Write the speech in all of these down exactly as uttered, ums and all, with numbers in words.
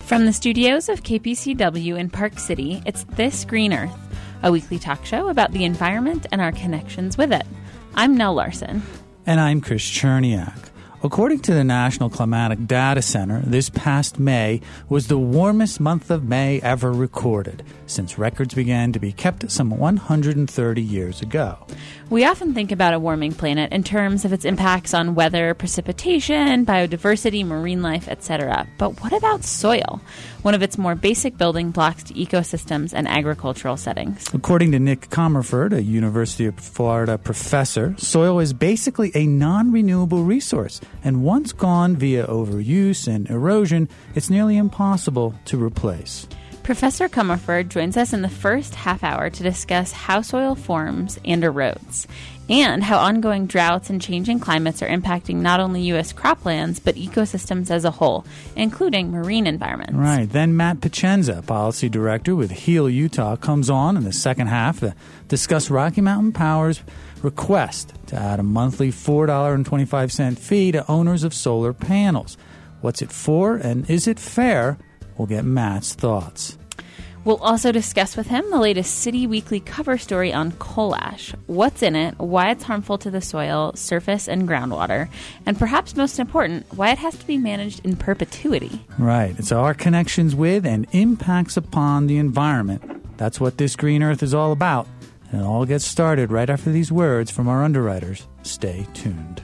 From the studios of K P C W in Park City, it's This Green Earth, a weekly talk show about the environment and our connections with it. I'm Nell Larson. And I'm Chris Cherniak. According to the National Climatic Data Center, this past May was the warmest month of May ever recorded, since records began to be kept some one hundred thirty years ago. We often think about a warming planet in terms of its impacts on weather, precipitation, biodiversity, marine life, et cetera. But what about soil? One of its more basic building blocks to ecosystems and agricultural settings. According to Nick Comerford, a University of Florida professor, soil is basically a non-renewable resource, and once gone via overuse and erosion, it's nearly impossible to replace. Professor Comerford joins us in the first half hour to discuss how soil forms and erodes, and how ongoing droughts and changing climates are impacting not only U S croplands, but ecosystems as a whole, including marine environments. Right. Then Matt Picenza, Policy Director with Heal Utah, comes on in the second half to discuss Rocky Mountain Power's request to add a monthly four dollars and twenty-five cents fee to owners of solar panels. What's it for, and is it fair? We'll get Matt's thoughts. We'll also discuss with him the latest City Weekly cover story on coal ash, what's in it, why it's harmful to the soil, surface, and groundwater, and perhaps most important, why it has to be managed in perpetuity. Right. It's our connections with and impacts upon the environment. That's what This Green Earth is all about. And it all gets started right after these words from our underwriters. Stay tuned.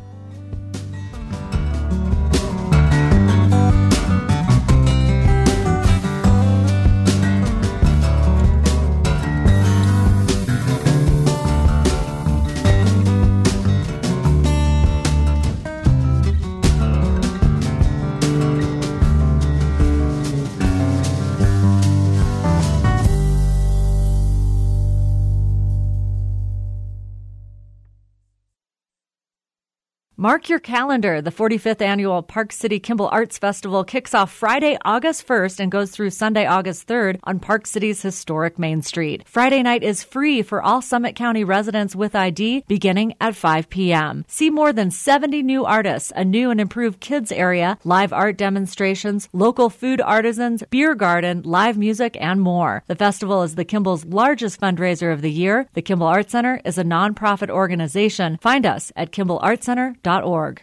Mark your calendar. The forty-fifth annual Park City Kimball Arts Festival kicks off Friday, August first and goes through Sunday, August third on Park City's historic Main Street. Friday night is free for all Summit County residents with I D beginning at five p.m. See more than seventy new artists, a new and improved kids area, live art demonstrations, local food artisans, beer garden, live music, and more. The festival is the Kimball's largest fundraiser of the year. The Kimball Arts Center is a nonprofit organization. Find us at kimball arts center dot org.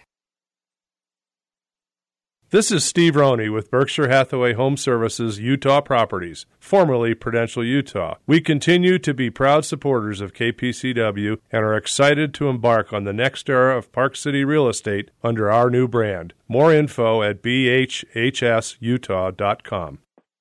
This is Steve Roney with Berkshire Hathaway Home Services Utah Properties, formerly Prudential Utah. We continue to be proud supporters of K P C W and are excited to embark on the next era of Park City real estate under our new brand. More info at b h h s utah dot com.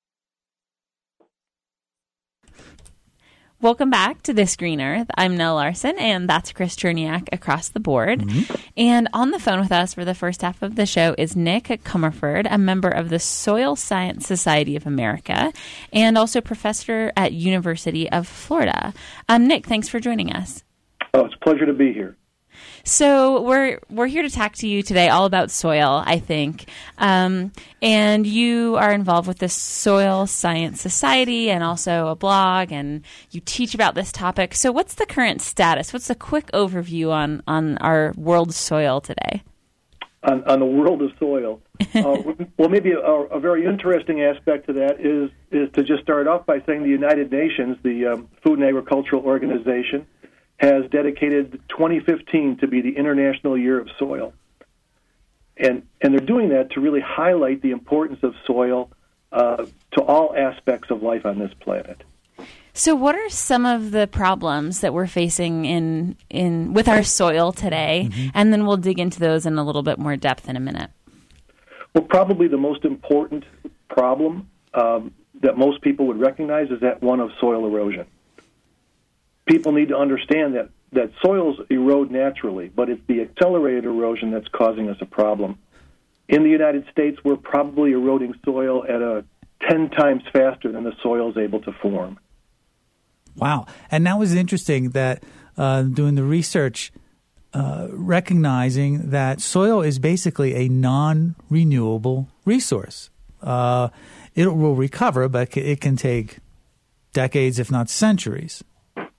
Welcome back to This Green Earth. I'm Nell Larson, and that's Chris Cherniak across the board. Mm-hmm. And on the phone with us for the first half of the show is Nick Comerford, a member of the Soil Science Society of America, and also professor at University of Florida. Um, Nick, thanks for joining us. Oh, it's a pleasure to be here. So we're we're here to talk to you today all about soil, I think. Um, and you are involved with the Soil Science Society and also a blog, and you teach about this topic. So what's the current status? What's the quick overview on, on our world's soil today? On, on the world of soil. uh, well, maybe a, a very interesting aspect to that is, is to just start off by saying the United Nations, the um, Food and Agricultural Organization, has dedicated twenty fifteen to be the International Year of Soil. And and they're doing that to really highlight the importance of soil uh, to all aspects of life on this planet. So what are some of the problems that we're facing in, in with our soil today? Mm-hmm. And then we'll dig into those in a little bit more depth in a minute. Well, probably the most important problem um, that most people would recognize is that one of soil erosion. People need to understand that, that soils erode naturally, but it's the accelerated erosion that's causing us a problem. In the United States, we're probably eroding soil at a ten times faster than the soil is able to form. Wow. And that was interesting that uh, doing the research, uh, recognizing that soil is basically a non-renewable resource. Uh, it will recover, but it can take decades, if not centuries.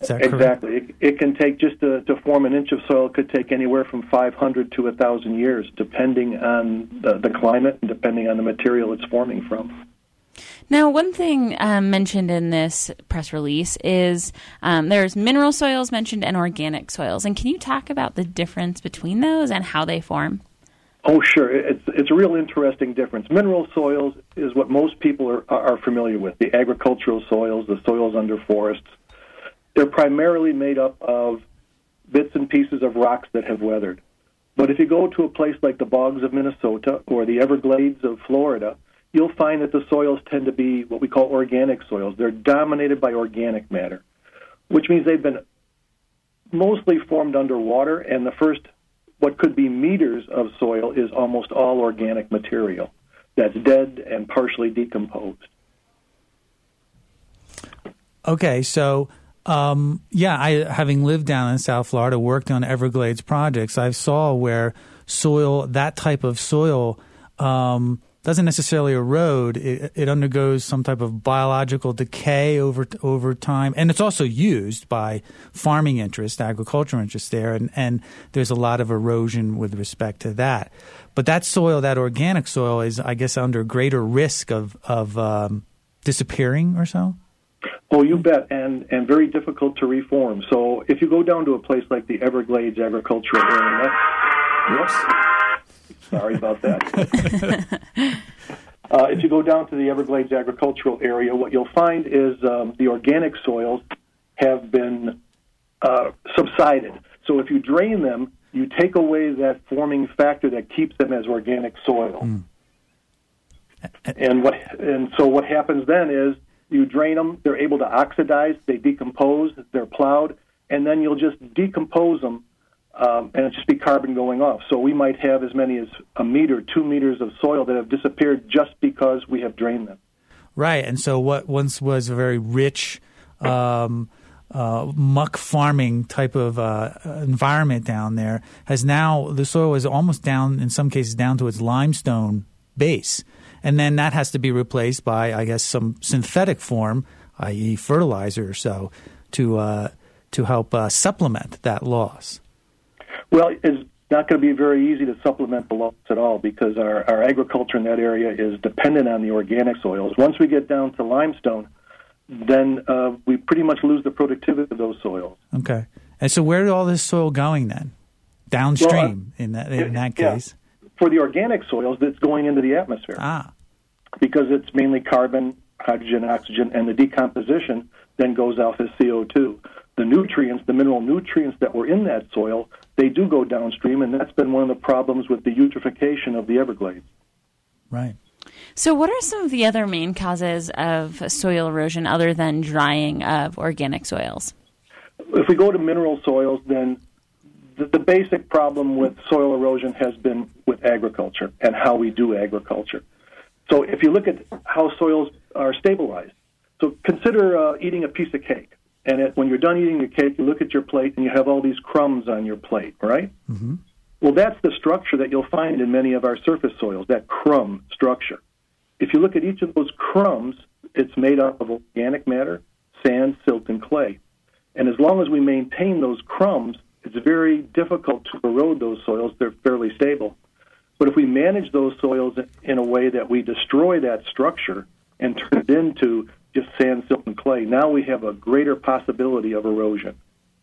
Is that correct? Exactly. It, it can take, just to, to form an inch of soil, it could take anywhere from five hundred to one thousand years, depending on the, the climate and depending on the material it's forming from. Now, one thing um, mentioned in this press release is um, there's mineral soils mentioned and organic soils. And can you talk about the difference between those and how they form? Oh, sure. It's it's a real interesting difference. Mineral soils is what most people are, are familiar with, the agricultural soils, the soils under forests. They're primarily made up of bits and pieces of rocks that have weathered. But if you go to a place like the bogs of Minnesota or the Everglades of Florida, you'll find that the soils tend to be what we call organic soils. They're dominated by organic matter, which means they've been mostly formed underwater, and the first, what could be meters of soil, is almost all organic material that's dead and partially decomposed. Okay, so um, yeah, I having lived down in South Florida, worked on Everglades projects, I saw where soil, that type of soil, um, doesn't necessarily erode. It, it undergoes some type of biological decay over over time, and it's also used by farming interests, agricultural interests there, and, and there's a lot of erosion with respect to that. But that soil, that organic soil, is, I guess, under greater risk of of um, disappearing or so. Oh, you bet, and and very difficult to reform. So if you go down to a place like the Everglades agricultural area, whoops. Sorry about that. uh, if you go down to the Everglades agricultural area, what you'll find is um, the organic soils have been uh, subsided. So if you drain them, you take away that forming factor that keeps them as organic soil. Mm. And what and so what happens then is you drain them, they're able to oxidize, they decompose, they're plowed, and then you'll just decompose them. Um, and it'll just be carbon going off. So we might have as many as a meter, two meters of soil that have disappeared just because we have drained them. Right. And so what once was a very rich um, uh, muck farming type of uh, environment down there has now, the soil is almost down, in some cases, down to its limestone base. And then that has to be replaced by, I guess, some synthetic form, that is fertilizer or so, to, uh, to help uh, supplement that loss. Well, it's not going to be very easy to supplement the loss at all because our, our agriculture in that area is dependent on the organic soils. Once we get down to limestone, then uh, we pretty much lose the productivity of those soils. Okay. And so where is all this soil going then? Downstream well, uh, in that in that yeah. case? For the organic soils, that's going into the atmosphere. Ah. Because it's mainly carbon, hydrogen, oxygen, and the decomposition then goes out as C O two. The nutrients, the mineral nutrients that were in that soil, they do go downstream, and that's been one of the problems with the eutrophication of the Everglades. Right. So what are some of the other main causes of soil erosion other than drying of organic soils? If we go to mineral soils, then the, the basic problem with soil erosion has been with agriculture and how we do agriculture. So if you look at how soils are stabilized, so consider uh, eating a piece of cake. And it, when you're done eating the cake, you look at your plate and you have all these crumbs on your plate, right? Mm-hmm. Well, that's the structure that you'll find in many of our surface soils, that crumb structure. If you look at each of those crumbs, it's made up of organic matter, sand, silt, and clay. And as long as we maintain those crumbs, it's very difficult to erode those soils. They're fairly stable. But if we manage those soils in a way that we destroy that structure and turn it into just sand, silt, and clay, now we have a greater possibility of erosion.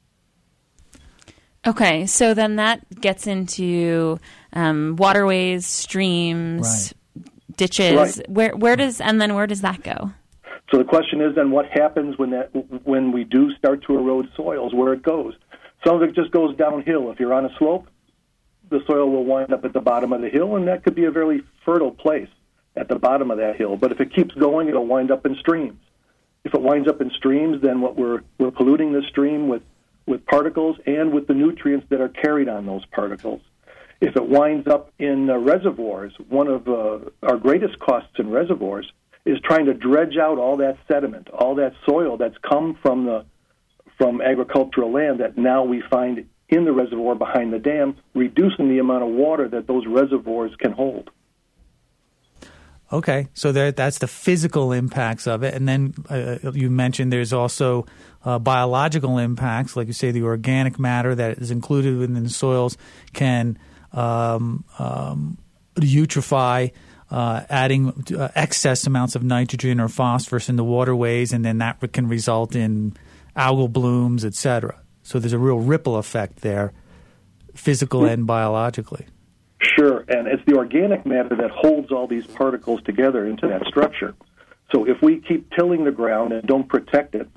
Okay, so then that gets into um, waterways, streams, right. ditches. Right. Where where does and then where does that go? So the question is then what happens when that when we do start to erode soils, where it goes. Some of it just goes downhill. If you're on a slope, the soil will wind up at the bottom of the hill, and that could be a very fertile place at the bottom of that hill. But if it keeps going, it'll wind up in streams. If it winds up in streams, then what we're we're polluting the stream with, with particles and with the nutrients that are carried on those particles. If it winds up in uh, reservoirs, one of uh, our greatest costs in reservoirs is trying to dredge out all that sediment, all that soil that's come from the from agricultural land that now we find in the reservoir behind the dam, reducing the amount of water that those reservoirs can hold. Okay, so there, that's the physical impacts of it. And then uh, you mentioned there's also uh, biological impacts, like you say, the organic matter that is included within the soils can um, um, eutrophy, uh, adding uh, excess amounts of nitrogen or phosphorus in the waterways, and then that can result in algal blooms, et cetera. So there's a real ripple effect there, physical and biologically. Sure, and it's the organic matter that holds all these particles together into that structure. So if we keep tilling the ground and don't protect it,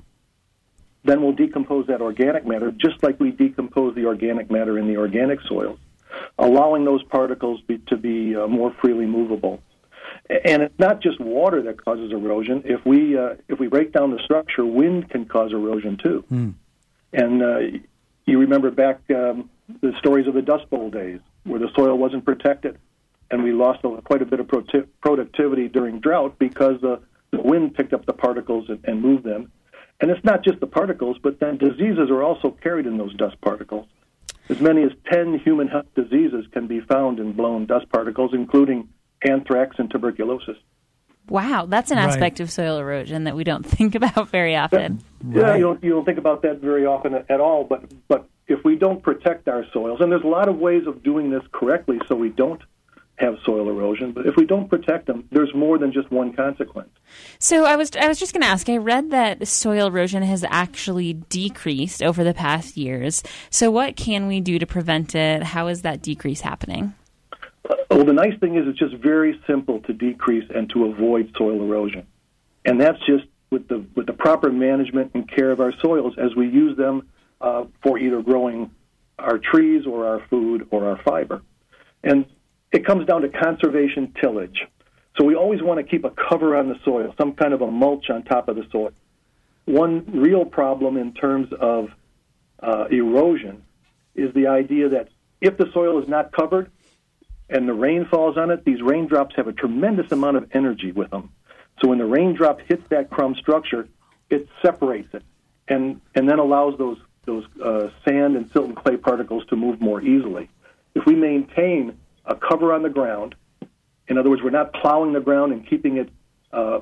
then we'll decompose that organic matter just like we decompose the organic matter in the organic soils, allowing those particles be, to be uh, more freely movable. And it's not just water that causes erosion. If we uh, if we break down the structure, wind can cause erosion too. Mm. And uh, you remember back um, the stories of the Dust Bowl days, where the soil wasn't protected, and we lost a, quite a bit of pro- productivity during drought because the, the wind picked up the particles and, and moved them. And it's not just the particles, but then diseases are also carried in those dust particles. As many as ten human health diseases can be found in blown dust particles, including anthrax and tuberculosis. Wow, that's an aspect right. of soil erosion that we don't think about very often. That, yeah, right. you don't, you don't think about that very often at all, but but if we don't protect our soils, and there's a lot of ways of doing this correctly so we don't have soil erosion, but if we don't protect them, there's more than just one consequence. So I was I was just going to ask, I read that soil erosion has actually decreased over the past years. So what can we do to prevent it? How is that decrease happening? Uh, well, the nice thing is it's just very simple to decrease and to avoid soil erosion. And that's just with the with the proper management and care of our soils as we use them uh, for either growing our trees or our food or our fiber. And it comes down to conservation tillage. So we always want to keep a cover on the soil, some kind of a mulch on top of the soil. One real problem in terms of uh, erosion is the idea that if the soil is not covered and the rain falls on it, these raindrops have a tremendous amount of energy with them. So when the raindrop hits that crumb structure, it separates it and, and then allows those, those uh, sand and silt and clay particles to move more easily. If we maintain a cover on the ground, in other words, we're not plowing the ground and keeping it uh,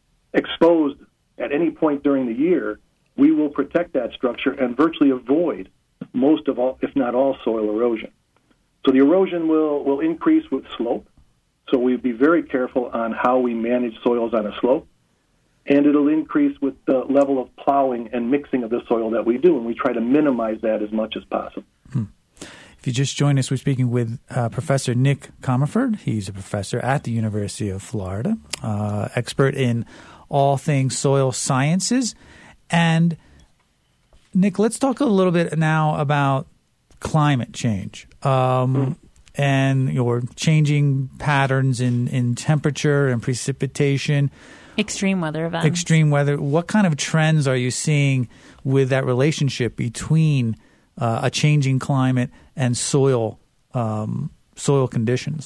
exposed at any point during the year, we will protect that structure and virtually avoid most of all, if not all, soil erosion. So the erosion will, will increase with slope, so we'd be very careful on how we manage soils on a slope, and it'll increase with the level of plowing and mixing of the soil that we do, and we try to minimize that as much as possible. Hmm. If you just joined us, we're speaking with uh, Professor Nick Comerford. He's a professor at the University of Florida, uh, expert in all things soil sciences. And, Nick, let's talk a little bit now about climate change um, and your changing patterns in, in temperature and precipitation. Extreme weather events. Extreme weather. What kind of trends are you seeing with that relationship between uh, a changing climate and soil um, soil conditions?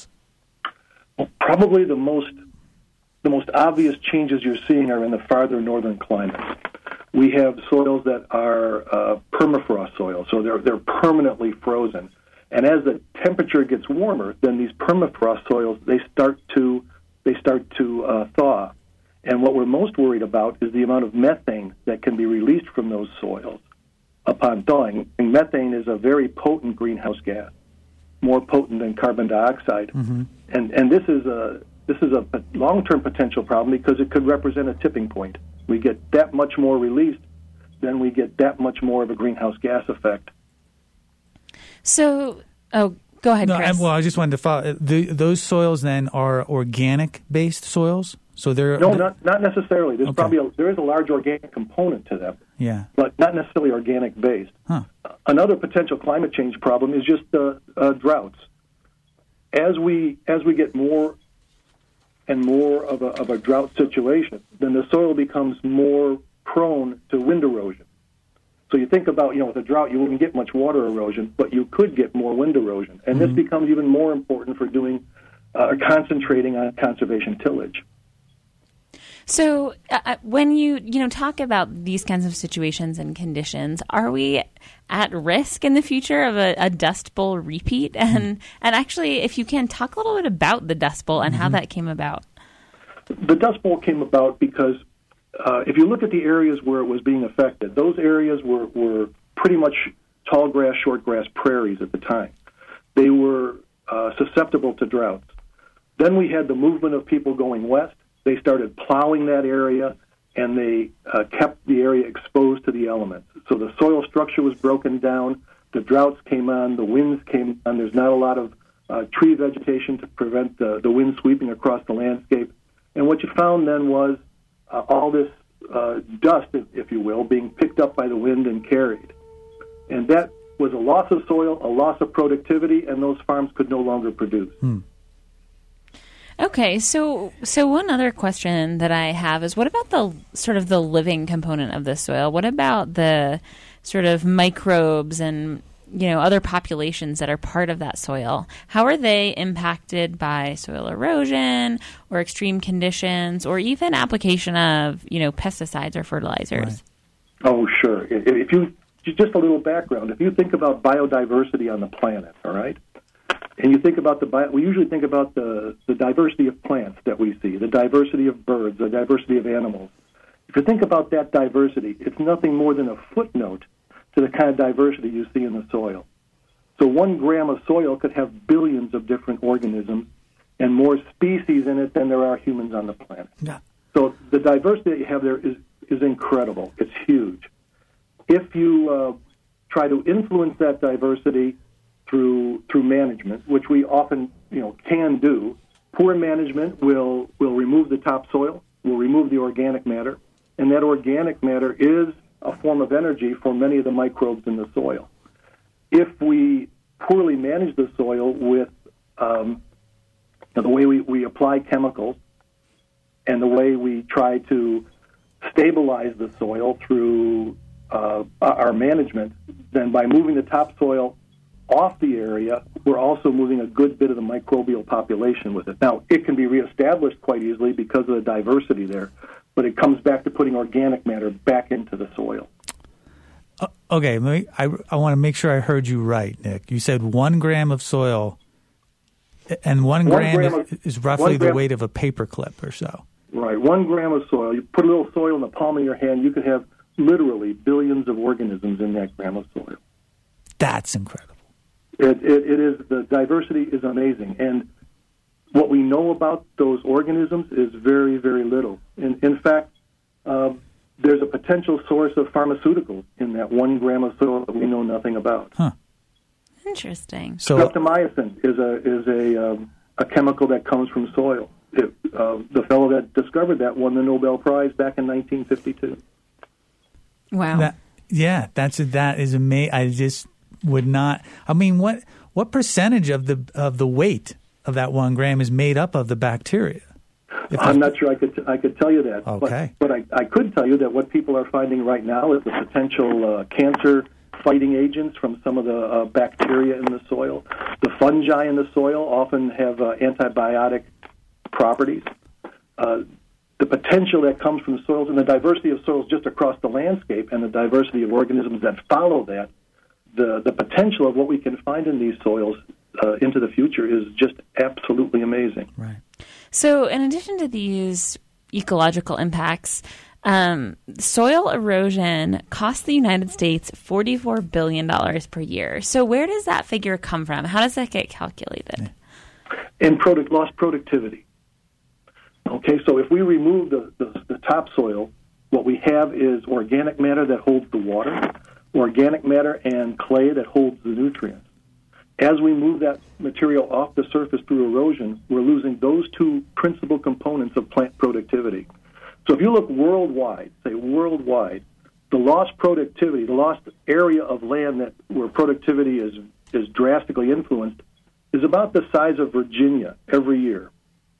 Well, probably the most the most obvious changes you're seeing are in the farther northern climates. We have soils that are uh, permafrost soils, so they're they're permanently frozen. And as the temperature gets warmer, then these permafrost soils they start to they start to uh, thaw. And what we're most worried about is the amount of methane that can be released from those soils upon thawing. And methane is a very potent greenhouse gas, more potent than carbon dioxide. Mm-hmm. And and this is a this is a long-term potential problem because it could represent a tipping point. We get that much more released, then we get that much more of a greenhouse gas effect. So, oh, go ahead, no, Chris. I, well, I just wanted to follow. The, those soils then are organic-based soils? So they're no, not not necessarily. There's okay. probably a, there is a large organic component to them. Yeah, but not necessarily organic based. Huh. Uh, another potential climate change problem is just uh, uh, droughts. As we as we get more and more of a of a drought situation, then the soil becomes more prone to wind erosion. So you think about, you know, with a drought, you wouldn't get much water erosion, but you could get more wind erosion, and mm-hmm. this becomes even more important for doing uh, concentrating on conservation tillage. So uh, when you, you know, talk about these kinds of situations and conditions, are we at risk in the future of a, a Dust Bowl repeat? And and actually, if you can, talk a little bit about the Dust Bowl and mm-hmm. how that came about. The Dust Bowl came about because uh, if you look at the areas where it was being affected, those areas were, were pretty much tall grass, short grass prairies at the time. They were uh, susceptible to droughts. Then we had the movement of people going west. They started plowing that area, and they uh, kept the area exposed to the elements. So the soil structure was broken down, the droughts came on, the winds came on. There's not a lot of uh, tree vegetation to prevent the, the wind sweeping across the landscape. And what you found then was uh, all this uh, dust, if, if you will, being picked up by the wind and carried. And that was a loss of soil, a loss of productivity, and those farms could no longer produce. Hmm. Okay, so so one other question that I have is, what about the sort of the living component of the soil? What about the sort of microbes and, you know, other populations that are part of that soil? How are they impacted by soil erosion or extreme conditions or even application of, you know, pesticides or fertilizers? Right. Oh, sure. If you just a little background, if you think about biodiversity on the planet, all right? And you think about the, bio, we usually think about the, the diversity of plants that we see, the diversity of birds, the diversity of animals. If you think about that diversity, it's nothing more than a footnote to the kind of diversity you see in the soil. So one gram of soil could have billions of different organisms and more species in it than there are humans on the planet. Yeah. So the diversity that you have there is, is incredible. It's huge. If you uh, try to influence that diversity through through management, which we often you know can do, poor management will will remove the topsoil, will remove the organic matter, and that organic matter is a form of energy for many of the microbes in the soil. If we poorly manage the soil with um, the way we, we apply chemicals and the way we try to stabilize the soil through uh, our management, then by moving the topsoil off the area, we're also moving a good bit of the microbial population with it. Now, it can be reestablished quite easily because of the diversity there, but it comes back to putting organic matter back into the soil. Uh, okay, let me, I, I want to make sure I heard you right, Nick. You said one gram of soil, and one, one gram, gram is, of, is roughly the weight of a paper clip or so. Right, one gram of soil. You put a little soil in the palm of your hand, you could have literally billions of organisms in that gram of soil. That's incredible. It, it, it is, the diversity is amazing. And what we know about those organisms is very, very little. In, in fact, uh, there's a potential source of pharmaceuticals in that one gram of soil that we know nothing about. Huh. Interesting. So, streptomycin is a is a um, a chemical that comes from soil. It, uh, the fellow that discovered that won the Nobel Prize back in nineteen fifty-two. Wow. That, yeah, that's that is amazing. I just would not. I mean, what what percentage of the of the weight of that one gram is made up of the bacteria? If I'm not sure I could I could tell you that. Okay. But, but I, I could tell you that what people are finding right now is the potential uh, cancer fighting agents from some of the uh, bacteria in the soil. The fungi in the soil often have uh, antibiotic properties. Uh, the potential that comes from soils and the diversity of soils just across the landscape and the diversity of organisms that follow that, the, the potential of what we can find in these soils uh, into the future is just absolutely amazing. Right. So in addition to these ecological impacts, um, soil erosion costs the United States forty-four billion dollars per year. So where does that figure come from? How does that get calculated? In product, lost productivity. Okay, so if we remove the, the, the topsoil, what we have is organic matter that holds the water, organic matter and clay that holds the nutrients. As we move that material off the surface through erosion, we're losing those two principal components of plant productivity. So if you look worldwide, say worldwide, the lost productivity, the lost area of land that where productivity is is drastically influenced is about the size of Virginia every year.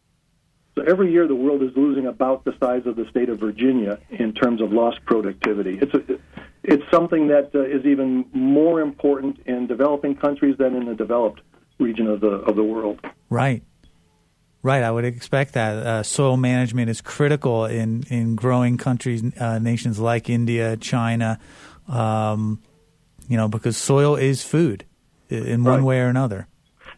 So every year the world is losing about the size of the state of Virginia in terms of lost productivity. It's a, it's something that uh, is even more important in developing countries than in the developed region of the of the world. Right. Right, I would expect that. Uh, soil management is critical in, in growing countries, uh, nations like India, China, um, you know, because soil is food in one right. way or another.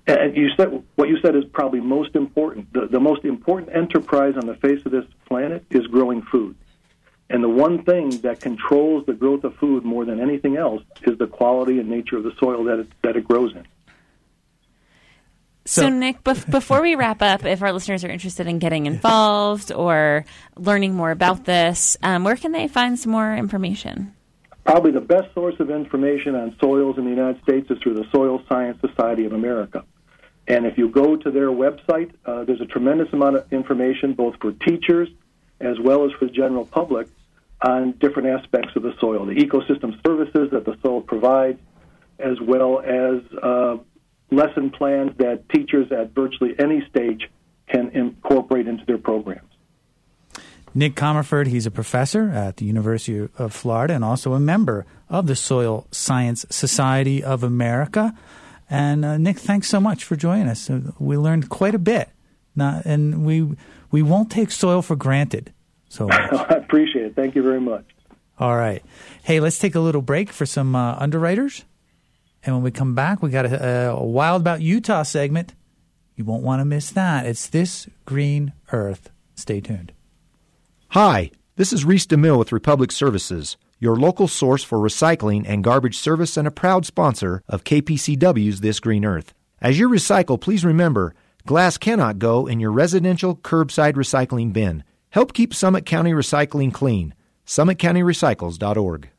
And you said what you said is probably most important. The, the most important enterprise on the face of this planet is growing food. And the one thing that controls the growth of food more than anything else is the quality and nature of the soil that it, that it grows in. So, so Nick, bef- before we wrap up, if our listeners are interested in getting involved or learning more about this, um, where can they find some more information? Probably the best source of information on soils in the United States is through the Soil Science Society of America. And if you go to their website, uh, there's a tremendous amount of information both for teachers as well as for the general public on different aspects of the soil, the ecosystem services that the soil provides, as well as uh, lesson plans that teachers at virtually any stage can incorporate into their programs. Nick Comerford, he's a professor at the University of Florida and also a member of the Soil Science Society of America. And uh, Nick, thanks so much for joining us. Uh, we learned quite a bit, Not, and we we won't take soil for granted. So I appreciate it. Thank you very much. All right. Hey, let's take a little break for some uh, underwriters. And when we come back, we got a, a Wild About Utah segment. You won't want to miss that. It's This Green Earth. Stay tuned. Hi, this is Reese DeMille with Republic Services, your local source for recycling and garbage service and a proud sponsor of K P C W's This Green Earth. As you recycle, please remember, glass cannot go in your residential curbside recycling bin. Help keep Summit County recycling clean. summit county recycles dot org.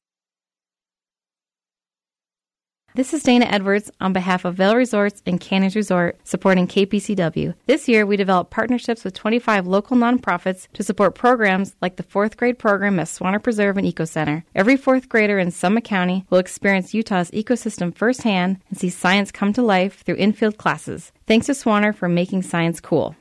This is Dana Edwards on behalf of Vail Resorts and Canyons Resort supporting K P C W. This year, we developed partnerships with twenty-five local nonprofits to support programs like the fourth grade program at Swanner Preserve and Eco Center. Every fourth grader in Summit County will experience Utah's ecosystem firsthand and see science come to life through in-field classes. Thanks to Swanner for making science cool.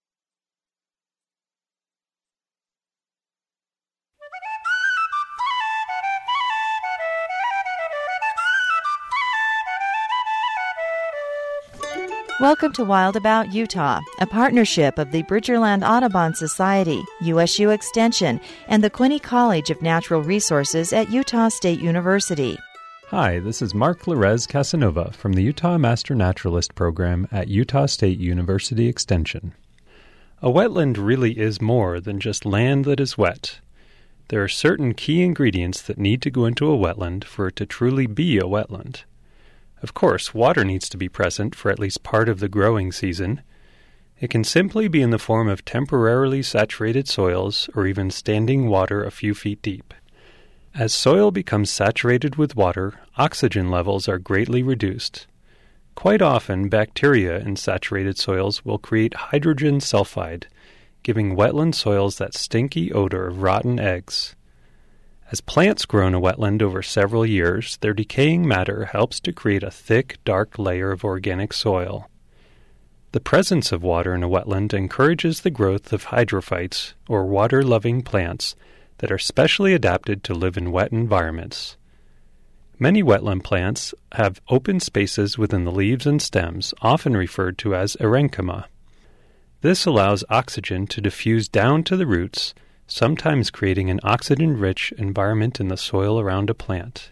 Welcome to Wild About Utah, a partnership of the Bridgerland Audubon Society, U S U Extension, and the Quinney College of Natural Resources at Utah State University. Hi, this is Mark Larez Casanova from the Utah Master Naturalist Program at Utah State University Extension. A wetland really is more than just land that is wet. There are certain key ingredients that need to go into a wetland for it to truly be a wetland. Of course, water needs to be present for at least part of the growing season. It can simply be in the form of temporarily saturated soils or even standing water a few feet deep. As soil becomes saturated with water, oxygen levels are greatly reduced. Quite often, bacteria in saturated soils will create hydrogen sulfide, giving wetland soils that stinky odor of rotten eggs. As plants grow in a wetland over several years, their decaying matter helps to create a thick, dark layer of organic soil. The presence of water in a wetland encourages the growth of hydrophytes, or water-loving plants, that are specially adapted to live in wet environments. Many wetland plants have open spaces within the leaves and stems, often referred to as erenchyma. This allows oxygen to diffuse down to the roots, sometimes creating an oxygen-rich environment in the soil around a plant.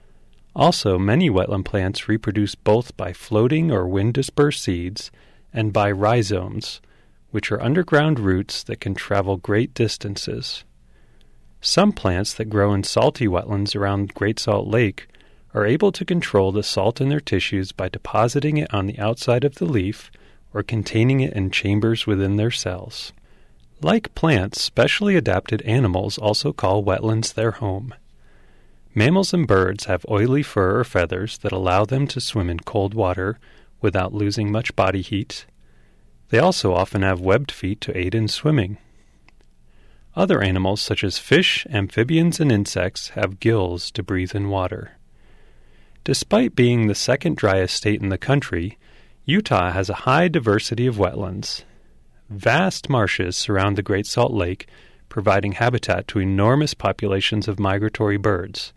Also, many wetland plants reproduce both by floating or wind-dispersed seeds and by rhizomes, which are underground roots that can travel great distances. Some plants that grow in salty wetlands around Great Salt Lake are able to control the salt in their tissues by depositing it on the outside of the leaf or containing it in chambers within their cells. Like plants, specially adapted animals also call wetlands their home. Mammals and birds have oily fur or feathers that allow them to swim in cold water without losing much body heat. They also often have webbed feet to aid in swimming. Other animals, such as fish, amphibians, and insects, have gills to breathe in water. Despite being the second driest state in the country, Utah has a high diversity of wetlands. Vast marshes surround the Great Salt Lake, providing habitat to enormous populations of migratory birds.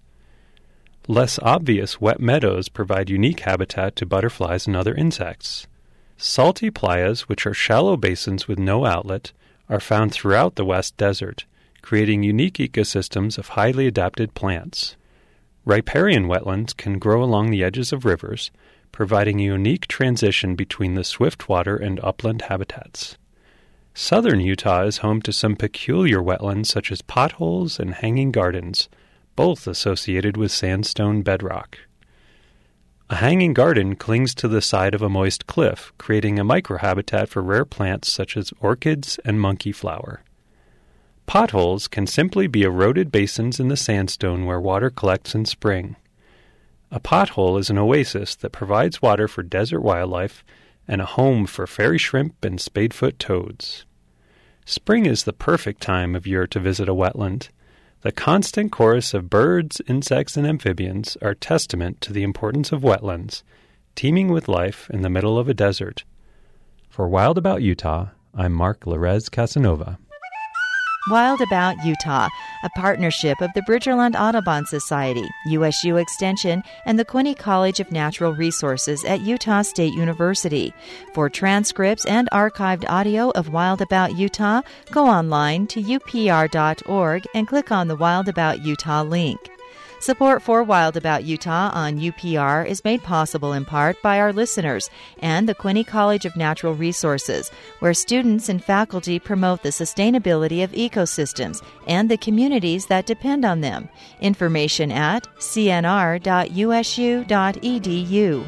Less obvious wet meadows provide unique habitat to butterflies and other insects. Salty playas, which are shallow basins with no outlet, are found throughout the West Desert, creating unique ecosystems of highly adapted plants. Riparian wetlands can grow along the edges of rivers, providing a unique transition between the swiftwater and upland habitats. Southern Utah is home to some peculiar wetlands such as potholes and hanging gardens, both associated with sandstone bedrock. A hanging garden clings to the side of a moist cliff, creating a microhabitat for rare plants such as orchids and monkey flower. Potholes can simply be eroded basins in the sandstone where water collects in spring. A pothole is an oasis that provides water for desert wildlife and a home for fairy shrimp and spadefoot toads. Spring is the perfect time of year to visit a wetland. The constant chorus of birds, insects, and amphibians are testament to the importance of wetlands, teeming with life in the middle of a desert. For Wild About Utah, I'm Mark Larez Casanova. Wild About Utah, a partnership of the Bridgerland Audubon Society, U S U Extension, and the Quinney College of Natural Resources at Utah State University. For transcripts and archived audio of Wild About Utah, go online to U P R dot org and click on the Wild About Utah link. Support for Wild About Utah on U P R is made possible in part by our listeners and the Quinney College of Natural Resources, where students and faculty promote the sustainability of ecosystems and the communities that depend on them. Information at c n r dot u s u dot e d u.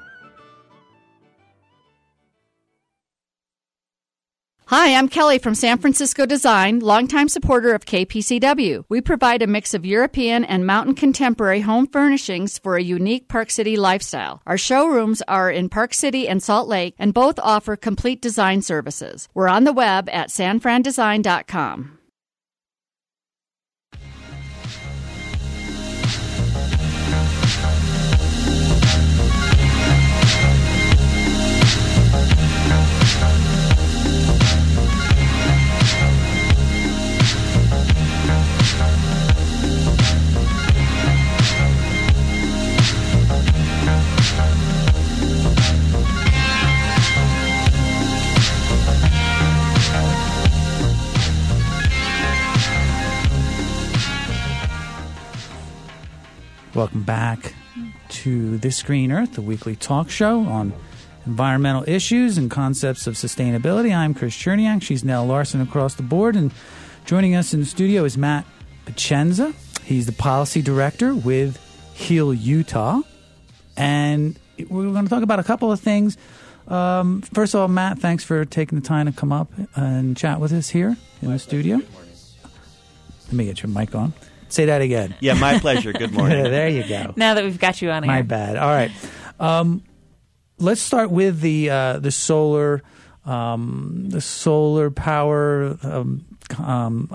Hi, I'm Kelly from San Francisco Design, longtime supporter of K P C W. We provide a mix of European and mountain contemporary home furnishings for a unique Park City lifestyle. Our showrooms are in Park City and Salt Lake, and both offer complete design services. We're on the web at san fran design dot com. Welcome back to This Green Earth, the weekly talk show on environmental issues and concepts of sustainability. I'm Chris Cherniak. She's Nell Larson across the board. And joining us in the studio is Matt Picenza. He's the policy director with Heal Utah. And we're going to talk about a couple of things. Um, first of all, Matt, thanks for taking the time to come up and chat with us here in My the studio. Good morning. Let me get your mic on. Say that again. Yeah, my pleasure. Good morning. There you go. Now that we've got you on My air. bad. All right. Um, let's start with the uh, the solar um, the solar power um, um,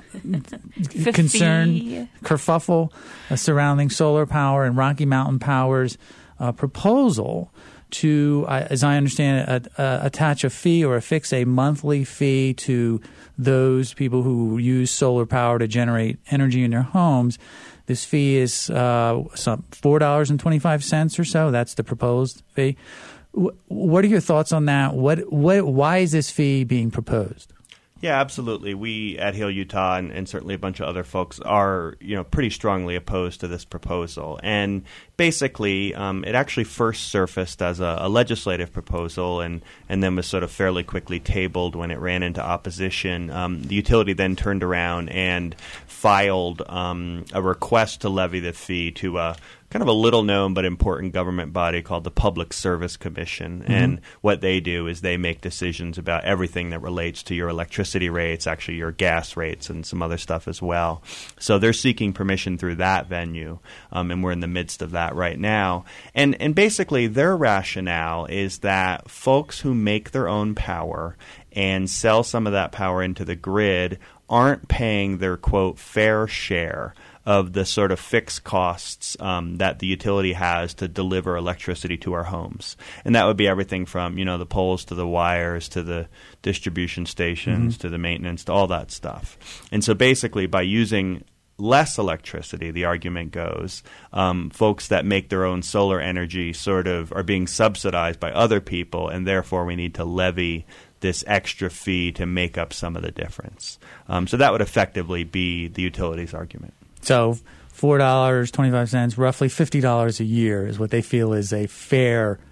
concern kerfuffle uh, surrounding solar power and Rocky Mountain Power's uh, proposal to, uh, as I understand it, uh, uh, attach a fee or affix a monthly fee to those people who use solar power to generate energy in their homes. This fee is uh, some four dollars and twenty-five cents or so. That's the proposed fee. W- what are your thoughts on that? What, what, why is this fee being proposed? Yeah, absolutely. We at Heal Utah and, and certainly a bunch of other folks are, you know, pretty strongly opposed to this proposal. And basically, um, it actually first surfaced as a, a legislative proposal and, and then was sort of fairly quickly tabled when it ran into opposition. Um, the utility then turned around and filed um, a request to levy the fee to a kind of a little-known but important government body called the Public Service Commission. Mm-hmm. And what they do is they make decisions about everything that relates to your electricity rates, actually your gas rates, and some other stuff as well. So they're seeking permission through that venue, um, and we're in the midst of that right now. And, and basically their rationale is that folks who make their own power and sell some of that power into the grid aren't paying their, quote, fair share of the sort of fixed costs um, that the utility has to deliver electricity to our homes. And that would be everything from, you know, the poles to the wires to the distribution stations mm-hmm. to the maintenance to all that stuff. And so basically by using less electricity, the argument goes, um, folks that make their own solar energy sort of are being subsidized by other people, and therefore we need to levy this extra fee to make up some of the difference. Um, so that would effectively be the utility's argument. So four dollars and twenty-five cents, roughly fifty dollars a year is what they feel is a fair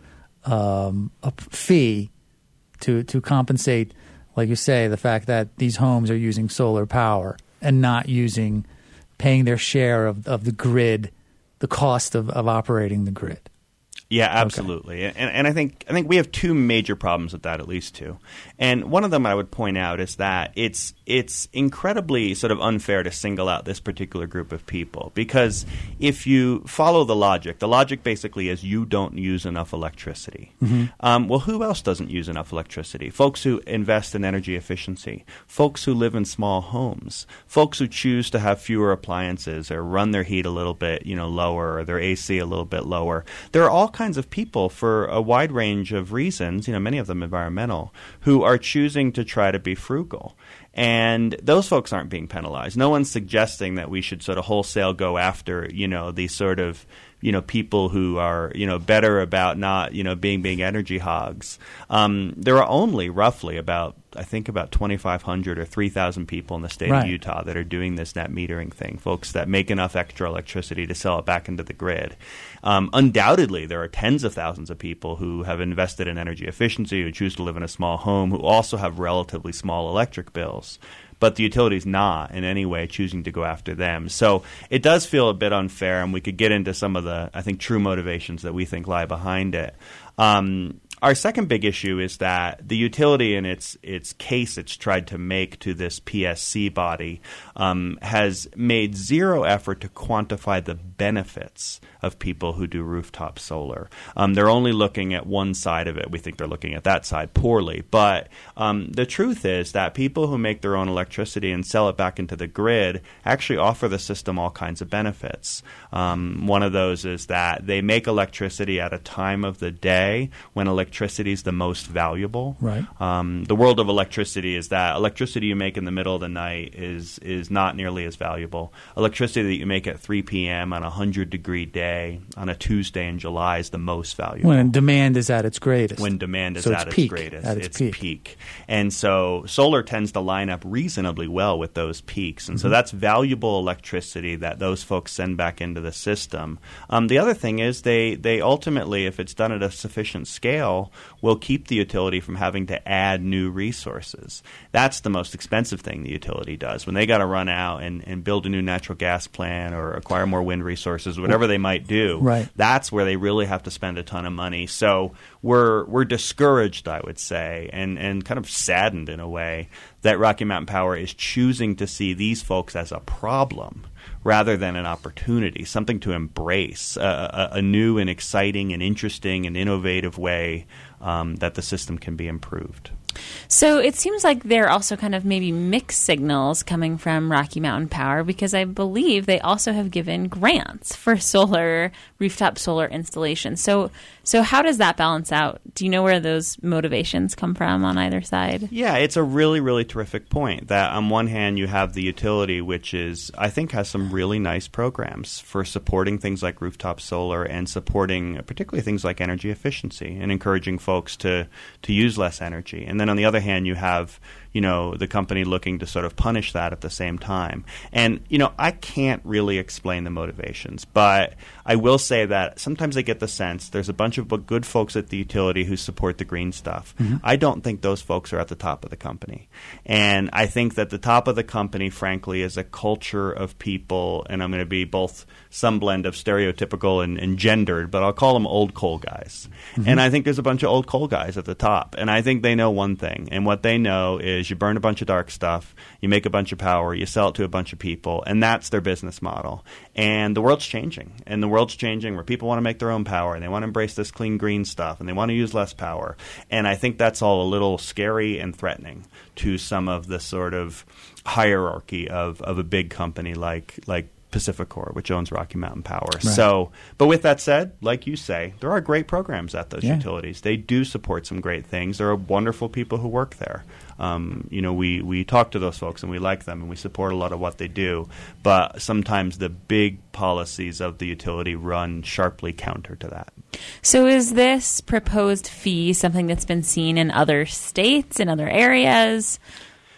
um, a p- fee to to compensate, like you say, the fact that these homes are using solar power and not using paying their share of, of the grid, the cost of, of operating the grid. Yeah, absolutely. Okay. And, and I think I think we have two major problems with that, at least two. And one of them I would point out is that it's it's incredibly sort of unfair to single out this particular group of people, because if you follow the logic, the logic basically is you don't use enough electricity. Mm-hmm. Um, well, who else doesn't use enough electricity? Folks who invest in energy efficiency, folks who live in small homes, folks who choose to have fewer appliances or run their heat a little bit, you know, lower, or their A C a little bit lower. There are all kinds of people for a wide range of reasons, you know, many of them environmental, who are choosing to try to be frugal. And those folks aren't being penalized. No one's suggesting that we should sort of wholesale go after, you know, these sort of, you know, people who are, you know, better about not, you know, being big energy hogs. Um, there are only roughly about, I think about twenty-five hundred or three thousand people in the state right. of Utah that are doing this net metering thing, folks that make enough extra electricity to sell it back into the grid. Um, undoubtedly, there are tens of thousands of people who have invested in energy efficiency, who choose to live in a small home, who also have relatively small electric bills. But the utility's not in any way choosing to go after them. So it does feel a bit unfair, and we could get into some of the, I think, true motivations that we think lie behind it. Um, Our second big issue is that the utility, in its its case it's tried to make to this P S C body, um, has made zero effort to quantify the benefits of people who do rooftop solar. Um, they're only looking at one side of it. We think they're looking at that side poorly. But um, the truth is that people who make their own electricity and sell it back into the grid actually offer the system all kinds of benefits. Um, one of those is that they make electricity at a time of the day when electricity is the most valuable. Right. Um, the world of electricity is that electricity you make in the middle of the night is is not nearly as valuable. Electricity that you make at three p.m. on a one hundred degree day on a Tuesday in July is the most valuable. When demand is at its greatest. When demand is so at it's its peak, greatest. At its, it's peak. peak. And so solar tends to line up reasonably well with those peaks. And mm-hmm. so that's valuable electricity that those folks send back into the system. Um, the other thing is they, they ultimately, if it's done at a sufficient scale, will keep the utility from having to add new resources. That's the most expensive thing the utility does. When they got to run out and, and build a new natural gas plant or acquire more wind resources, whatever they might do, right. that's where they really have to spend a ton of money. So we're we're discouraged, I would say, and, and kind of saddened in a way that Rocky Mountain Power is choosing to see these folks as a problem rather than an opportunity, something to embrace, a, a, a new and exciting and interesting and innovative way um, that the system can be improved. So it seems like there are also kind of maybe mixed signals coming from Rocky Mountain Power, because I believe they also have given grants for solar, rooftop solar installations. So so how does that balance out? Do you know where those motivations come from on either side? Yeah, it's a really, really terrific point that on one hand you have the utility, which is, I think, has some really nice programs for supporting things like rooftop solar and supporting particularly things like energy efficiency and encouraging folks to, to use less energy. And then on the other hand, you have, you know, the company looking to sort of punish that at the same time. And, you know, I can't really explain the motivations, but I will say that sometimes I get the sense there's a bunch of good folks at the utility who support the green stuff. Mm-hmm. I don't think those folks are at the top of the company. And I think that the top of the company, frankly, is a culture of people, and I'm going to be both some blend of stereotypical and, and gendered, but I'll call them old coal guys. Mm-hmm. And I think there's a bunch of old coal guys at the top. And I think they know one thing, and what they know is you burn a bunch of dark stuff, you make a bunch of power, you sell it to a bunch of people, and that's their business model. And the world's changing, and the world's changing where people want to make their own power, and they want to embrace this clean green stuff, and they want to use less power. And I think that's all a little scary and threatening to some of the sort of hierarchy of, of a big company like like PacifiCorp, which owns Rocky Mountain Power. Right. So, but with that said, like you say, there are great programs at those yeah. utilities. They do support some great things. There are wonderful people who work there. Um, you know, we, we talk to those folks and we like them and we support a lot of what they do. But sometimes the big policies of the utility run sharply counter to that. So is this proposed fee something that's been seen in other states, in other areas?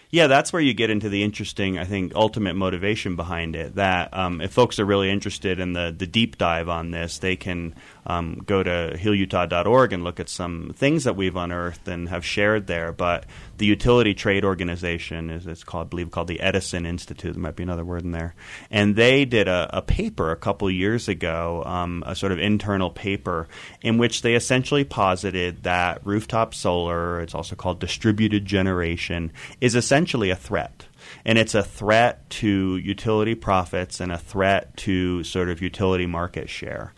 Yeah, that's where you get into the interesting, I think, ultimate motivation behind it. That um, if folks are really interested in the, the deep dive on this, they can um, go to heal utah dot org and look at some things that we've unearthed and have shared there. But the Utility Trade Organization is it's called, I believe, called the Edison Institute. There might be another word in there. And they did a, a paper a couple years ago, um, a sort of internal paper, in which they essentially posited that rooftop solar, it's also called distributed generation, is essentially a threat. And it's a threat to utility profits and a threat to sort of utility market share.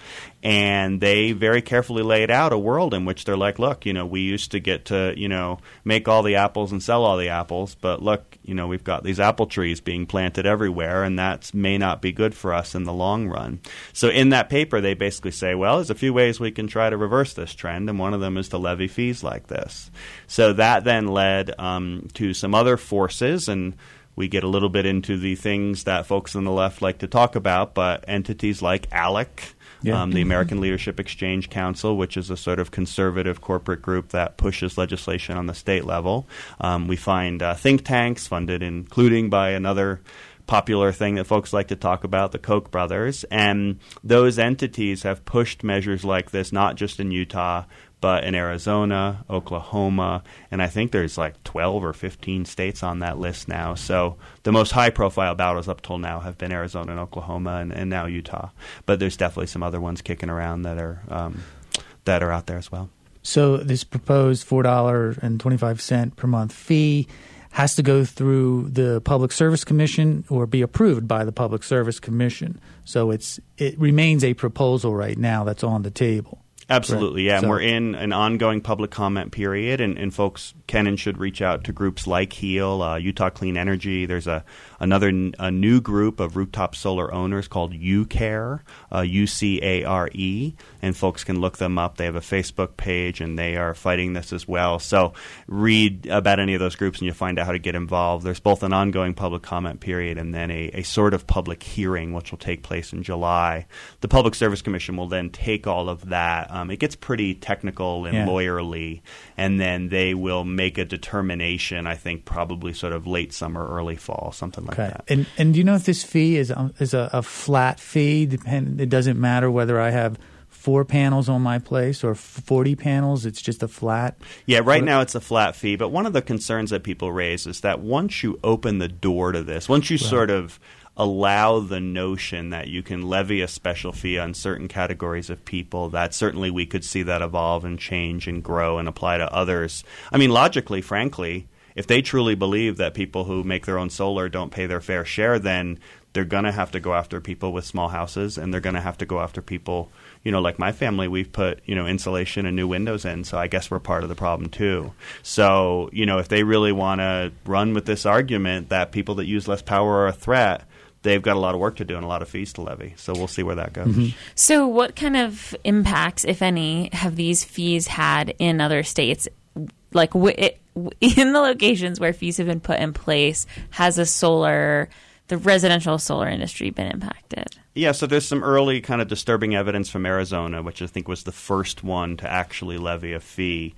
And they very carefully laid out a world in which they're like, look, you know, we used to get to, you know, make all the apples and sell all the apples. But look, you know, we've got these apple trees being planted everywhere, and that may not be good for us in the long run. So in that paper, they basically say, well, there's a few ways we can try to reverse this trend, and one of them is to levy fees like this. So that then led um, to some other forces, and we get a little bit into the things that folks on the left like to talk about, but entities like ALEC, yeah. um, the American Leadership Exchange Council, which is a sort of conservative corporate group that pushes legislation on the state level. Um, we find uh, think tanks funded, including by another popular thing that folks like to talk about, the Koch brothers. And those entities have pushed measures like this, not just in Utah, but in Arizona, Oklahoma, and I think there's like twelve or fifteen states on that list now. So the most high-profile battles up till now have been Arizona and Oklahoma, and, and now Utah. But there's definitely some other ones kicking around that are um, that are out there as well. So this proposed four dollars and twenty-five cents per month fee has to go through the Public Service Commission or be approved by the Public Service Commission. So it's it remains a proposal right now that's on the table. Absolutely, right. yeah. So, and we're in an ongoing public comment period, and, and folks can and should reach out to groups like HEAL, uh, Utah Clean Energy. There's a another a new group of rooftop solar owners called UCARE, uh, U C A R E, and folks can look them up. They have a Facebook page, and they are fighting this as well. So read about any of those groups, and you'll find out how to get involved. There's both an ongoing public comment period and then a, a sort of public hearing, which will take place in July. The Public Service Commission will then take all of that. Um, it gets pretty technical and yeah. lawyerly, and then they will make a determination, I think, probably sort of late summer, early fall, something like okay. that. And and do you know if this fee is a, is a, a flat fee? Depend, it doesn't matter whether I have four panels on my place or forty panels. It's just a flat. Yeah, right now it's a flat fee. But one of the concerns that people raise is that once you open the door to this, once you right. sort of allow the notion that you can levy a special fee on certain categories of people, that certainly we could see that evolve and change and grow and apply to others. I mean, logically, frankly, if they truly believe that people who make their own solar don't pay their fair share, then they're going to have to go after people with small houses, and they're going to have to go after people, you know, like my family. We've put, you know, insulation and new windows in, so I guess we're part of the problem too. So, you know, if they really want to run with this argument that people that use less power are a threat, they've got a lot of work to do and a lot of fees to levy. So we'll see where that goes. Mm-hmm. So what kind of impacts, if any, have these fees had in other states? Like w- it, w- in the locations where fees have been put in place, has a solar, the residential solar industry been impacted? Yeah, so there's some early kind of disturbing evidence from Arizona, which I think was the first one to actually levy a fee.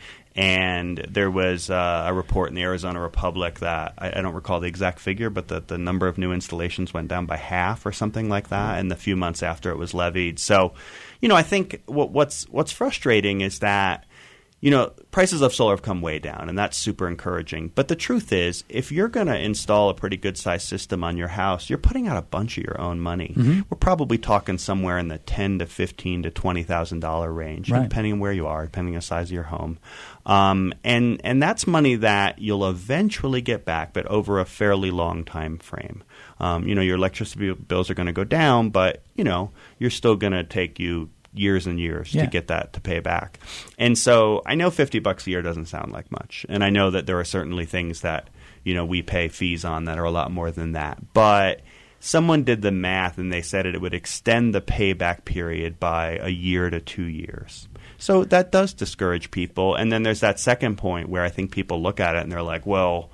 And there was uh, a report in the Arizona Republic that, I, I don't recall the exact figure, but that the number of new installations went down by half or something like that in the few months after it was levied. So, you know, I think what, what's what's frustrating is that, you know, prices of solar have come way down, and that's super encouraging. But the truth is, if you're going to install a pretty good-sized system on your house, you're putting out a bunch of your own money. Mm-hmm. We're probably talking somewhere in the ten to fifteen to twenty thousand dollar range, right. depending on where you are, depending on the size of your home. Um, and and that's money that you'll eventually get back, but over a fairly long time frame. Um, you know, your electricity bills are going to go down, but you know, you're still going to take you years and years yeah. to get that to pay back. And so I know fifty bucks a year doesn't sound like much. And I know that there are certainly things that, you know, we pay fees on that are a lot more than that. But someone did the math and they said it, it would extend the payback period by a year to two years. So that does discourage people. And then there's that second point where I think people look at it and they're like, well,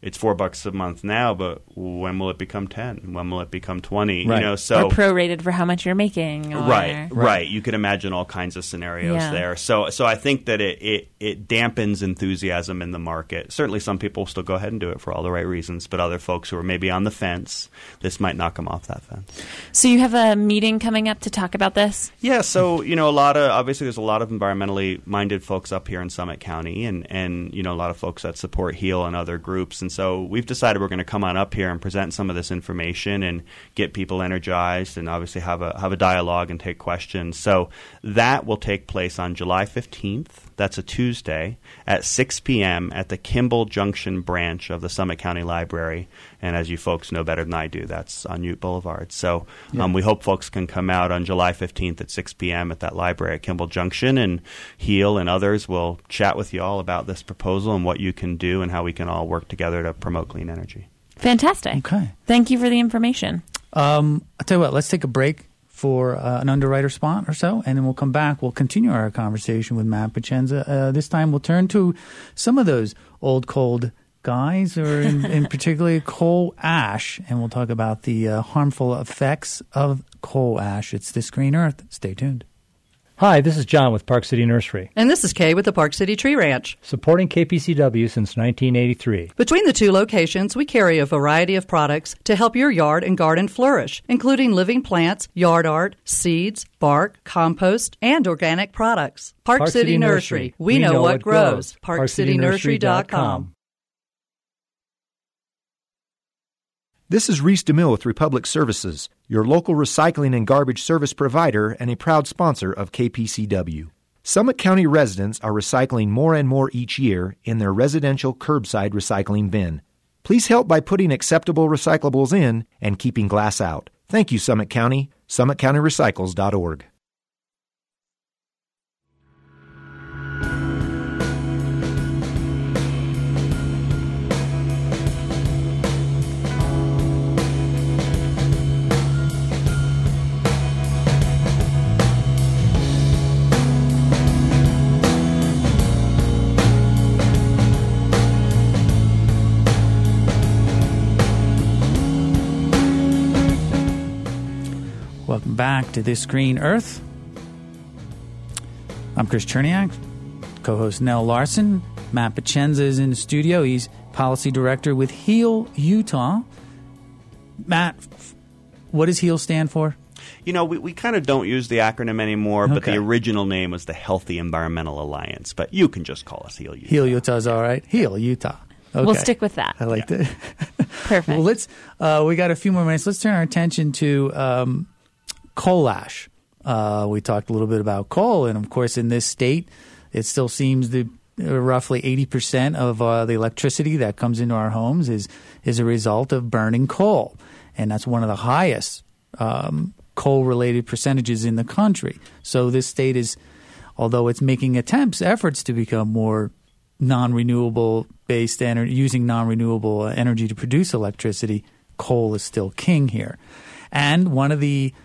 it's four bucks a month now, but when will it become ten? When will it become twenty? Right. You know, so or prorated for how much you're making. Or, right, right. You could imagine all kinds of scenarios yeah. there. So, so I think that it, it it dampens enthusiasm in the market. Certainly, some people will still go ahead and do it for all the right reasons, but other folks who are maybe on the fence, this might knock them off that fence. So, you have a meeting coming up to talk about this? Yeah. So, you know, a lot of obviously there's a lot of environmentally minded folks up here in Summit County, and and you know a lot of folks that support HEAL and other groups, and so we've decided we're going to come on up here and present some of this information and get people energized and obviously have a have a dialogue and take questions. So that will take place on July fifteenth. That's a Tuesday at six p.m. at the Kimball Junction branch of the Summit County Library. And as you folks know better than I do, that's on Ute Boulevard. So yeah. um, we hope folks can come out on July fifteenth at six p.m. at that library at Kimball Junction, and HEAL and others will chat with you all about this proposal and what you can do and how we can all work together to promote clean energy. Fantastic. Okay. Thank you for the information. Um, I'll tell you what, let's take a break for uh, an underwriter spot or so, and then we'll come back. We'll continue our conversation with Matt Pacienza. Uh, this time we'll turn to some of those old cold guys, or in, in particularly coal ash, and we'll talk about the uh, harmful effects of coal ash. It's This Green Earth. Stay tuned. Hi, this is John with Park City Nursery. And this is Kay with the Park City Tree Ranch. Supporting K P C W since nineteen eighty-three. Between the two locations, we carry a variety of products to help your yard and garden flourish, including living plants, yard art, seeds, bark, compost, and organic products. Park, Park City, City Nursery. Nursery. We, we know, know what grows. grows. park city nursery dot com. This is Reese DeMille with Republic Services, your local recycling and garbage service provider and a proud sponsor of K P C W. Summit County residents are recycling more and more each year in their residential curbside recycling bin. Please help by putting acceptable recyclables in and keeping glass out. Thank you, Summit County. summit county recycles dot org. Welcome back to This Green Earth. I'm Chris Cherniak, co-host Nell Larson. Matt Pacienza is in the studio. He's policy director with HEAL Utah. Matt, what does HEAL stand for? You know, we, we kind of don't use the acronym anymore, but Okay. the original name was the Healthy Environmental Alliance. But you can just call us HEAL Utah. HEAL Utah is all right. HEAL Utah. Okay. We'll stick with that. I like Yeah. that. Perfect. Well, let's. Uh, we got a few more minutes. Let's turn our attention to um, coal ash. Uh, we talked a little bit about coal, and of course, in this state, it still seems that uh, roughly eighty percent of uh, the electricity that comes into our homes is is a result of burning coal, and that's one of the highest um, coal-related percentages in the country. So this state is, although it's making attempts, efforts to become more non-renewable based energy, using non-renewable energy to produce electricity, coal is still king here. And one of the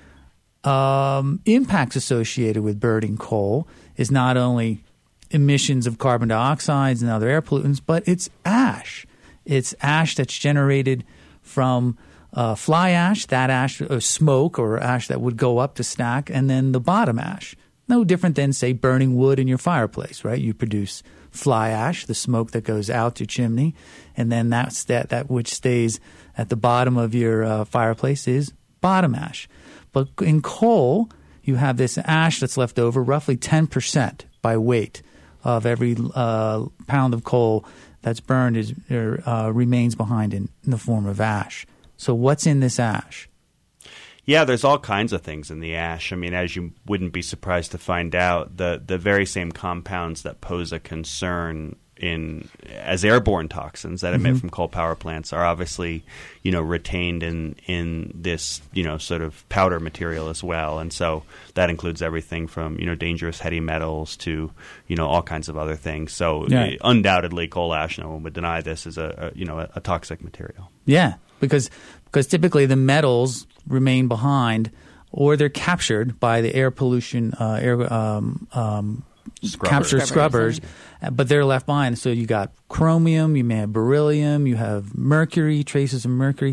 um, impacts associated with burning coal is not only emissions of carbon dioxides and other air pollutants, but it's ash. It's ash that's generated from uh, fly ash, that ash, or smoke or ash that would go up to stack, and then the bottom ash. No different than, say, burning wood in your fireplace, right? You produce fly ash, the smoke that goes out your chimney, and then that's that, that which stays at the bottom of your uh, fireplace is bottom ash. But in coal, you have this ash that's left over, roughly ten percent by weight of every uh, pound of coal that's burned is or, uh, remains behind in, in the form of ash. So what's in this ash? Yeah, there's all kinds of things in the ash. I mean, as you wouldn't be surprised to find out, the the very same compounds that pose a concern in as airborne toxins that emit Mhm. from coal power plants are obviously, you know, retained in in this, you know, sort of powder material as well. And so that includes everything from, you know, dangerous heavy metals to, you know, all kinds of other things. So Yeah. uh, undoubtedly coal ash, no one would deny this, is a, a you know, a, a toxic material. Yeah, because because typically the metals remain behind, or they're captured by the air pollution, uh, air um, um, Scrubbers. capture Scrubbers, scrubbers, uh, but they're left behind. So you got chromium, you may have beryllium, you have mercury, traces of mercury,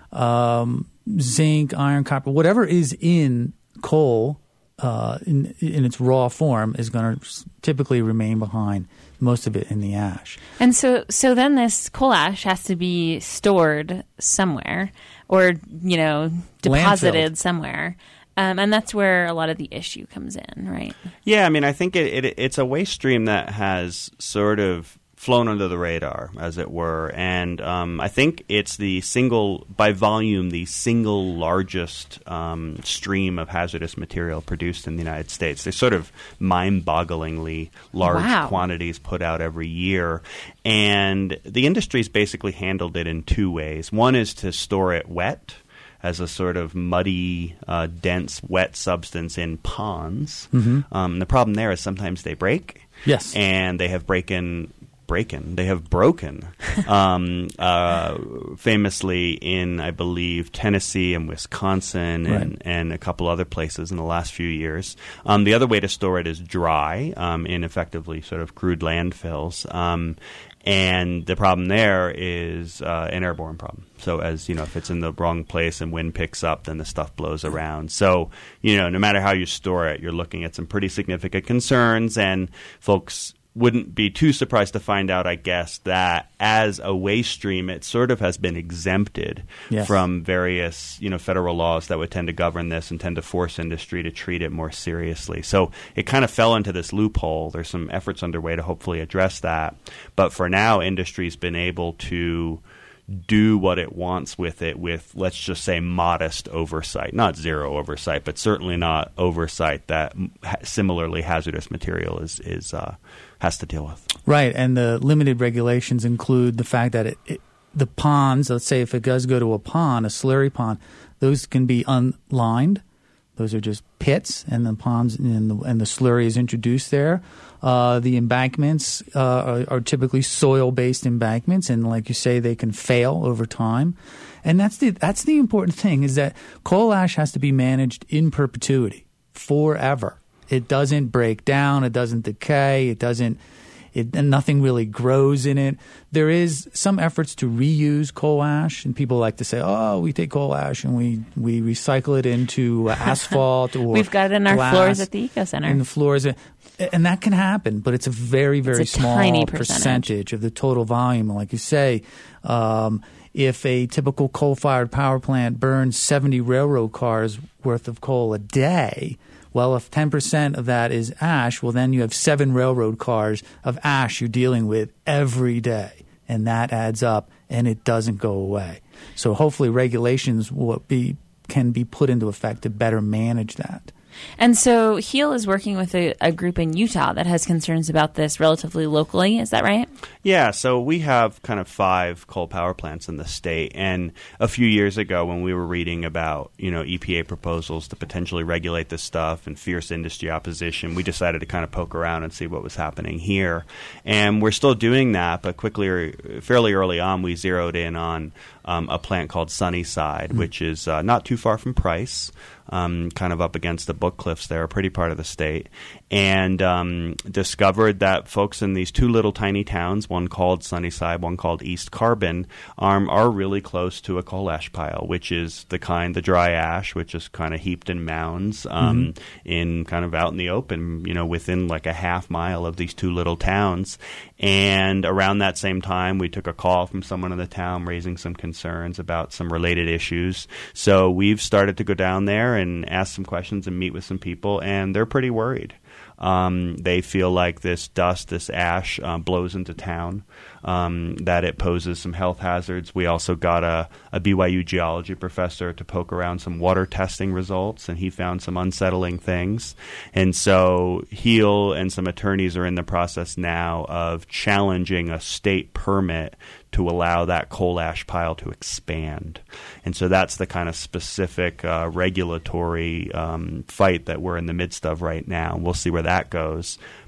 um, zinc, iron, copper, whatever is in coal uh, in, in its raw form is going to typically remain behind, most of it in the ash. And so, so then this coal ash has to be stored somewhere, or you know, deposited Landfilled. somewhere, um, and that's where a lot of the issue comes in, right? Yeah, I mean, I think it, it it's a waste stream that has sort of flown under the radar, as it were, and um, I think it's the single, by volume, the single largest um, stream of hazardous material produced in the United States. There's sort of mind-bogglingly large Wow. quantities put out every year, and the industry's basically handled it in two ways. One is to store it wet, as a sort of muddy, uh, dense, wet substance in ponds. Mm-hmm. Um, the problem there is sometimes they break. Yes. And they have break-in breaking. They have broken, um, uh, famously in, I believe, Tennessee and Wisconsin and, Right. and a couple other places in the last few years. Um, the other way to store it is dry, um, in effectively sort of crude landfills. Um, and the problem there is uh, an airborne problem. So as, you know, if it's in the wrong place and wind picks up, then the stuff blows around. So, you know, no matter how you store it, you're looking at some pretty significant concerns, and folks wouldn't be too surprised to find out, I guess, that as a waste stream, it sort of has been exempted Yes. from various, you know, federal laws that would tend to govern this and tend to force industry to treat it more seriously. So it kind of fell into this loophole. There's some efforts underway to hopefully address that. But for now, industry's been able to do what it wants with it with, let's just say, modest oversight. Not zero oversight, but certainly not oversight that ha- similarly hazardous material is, is uh, has to deal with. Right, and the limited regulations include the fact that it, it, the ponds, let's say if it does go to a pond, a slurry pond, those can be unlined. Those are just pits, and the ponds and the, and the slurry is introduced there. Uh, the embankments uh, are, are typically soil-based embankments, and like you say, they can fail over time. And that's the that's the important thing, is that coal ash has to be managed in perpetuity, forever. It doesn't break down. It doesn't decay. It doesn't. It, and nothing really grows in it. There is some efforts to reuse coal ash, and people like to say, "Oh, we take coal ash and we, we recycle it into asphalt or We've got it in our glass, floors at the Eco Center." in the floors." And that can happen, but it's a very, very It's a small tiny percentage. percentage. of the total volume. Like you say, um, if a typical coal-fired power plant burns seventy railroad cars worth of coal a day, well, if ten percent of that is ash, well, then you have seven railroad cars of ash you're dealing with every day. And that adds up, and it doesn't go away. So hopefully regulations will be can be put into effect to better manage that. And so HEAL is working with a, a group in Utah that has concerns about this relatively locally. Is that right? Yeah, so we have kind of five coal power plants in the state, and a few years ago when we were reading about, you know, E P A proposals to potentially regulate this stuff and fierce industry opposition, we decided to kind of poke around and see what was happening here. And we're still doing that, but quickly, fairly early on, we zeroed in on um, a plant called Sunnyside, mm-hmm. which is uh, not too far from Price, um, kind of up against the Book Cliffs there, a pretty part of the state, and um, discovered that folks in these two little tiny towns, one called Sunnyside, one called East Carbon, um, are really close to a coal ash pile, which is the kind, the dry ash, which is kind of heaped in mounds um, mm-hmm. in kind of out in the open, you know, within like a half mile of these two little towns. And around that same time, we took a call from someone in the town raising some concerns about some related issues. So we've started to go down there and ask some questions and meet with some people, and they're pretty worried. Um, they feel like this dust, this ash, uh, blows into town, um, that it poses some health hazards. We also got a, a B Y U geology professor to poke around some water testing results, and he found some unsettling things. And so HEAL and some attorneys are in the process now of challenging a state permit to allow that coal ash pile to expand. And so that's the kind of specific uh, regulatory um, fight that we're in the midst of right now. We'll see where that goes.